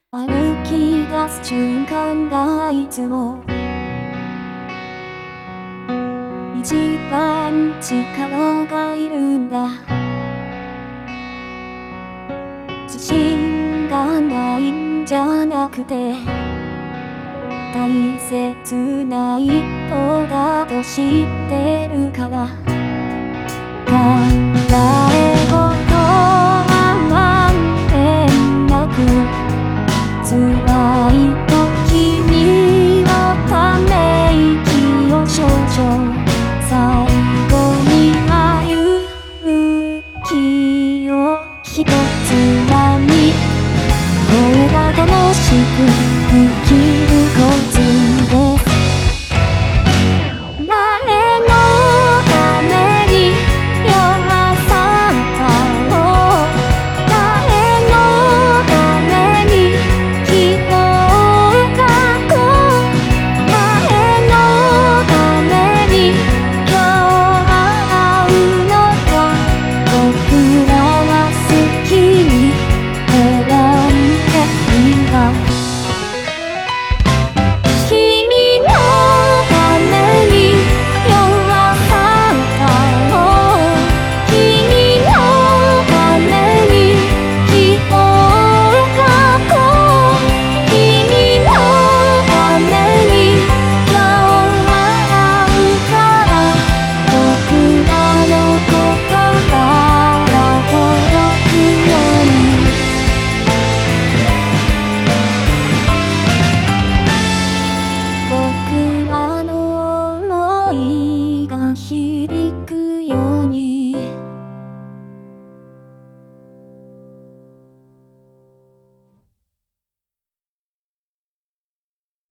歩き出す瞬間がいつも一番力がいるんだ。自信がないんじゃなくて大切な一歩だと知ってるから。考え事はまんべんなく辛い時にはため息を少々、最後には勇気を一つなみ、これが楽しく生きるコツです。誰のために弱さを、誰のために希望がこう、誰のために今日会うのか。僕らは好きに選んでいた。君のために弱さを、君のために希望がこう、君のために今日会うから。僕らの言葉が届くように、僕らの想いが響くように。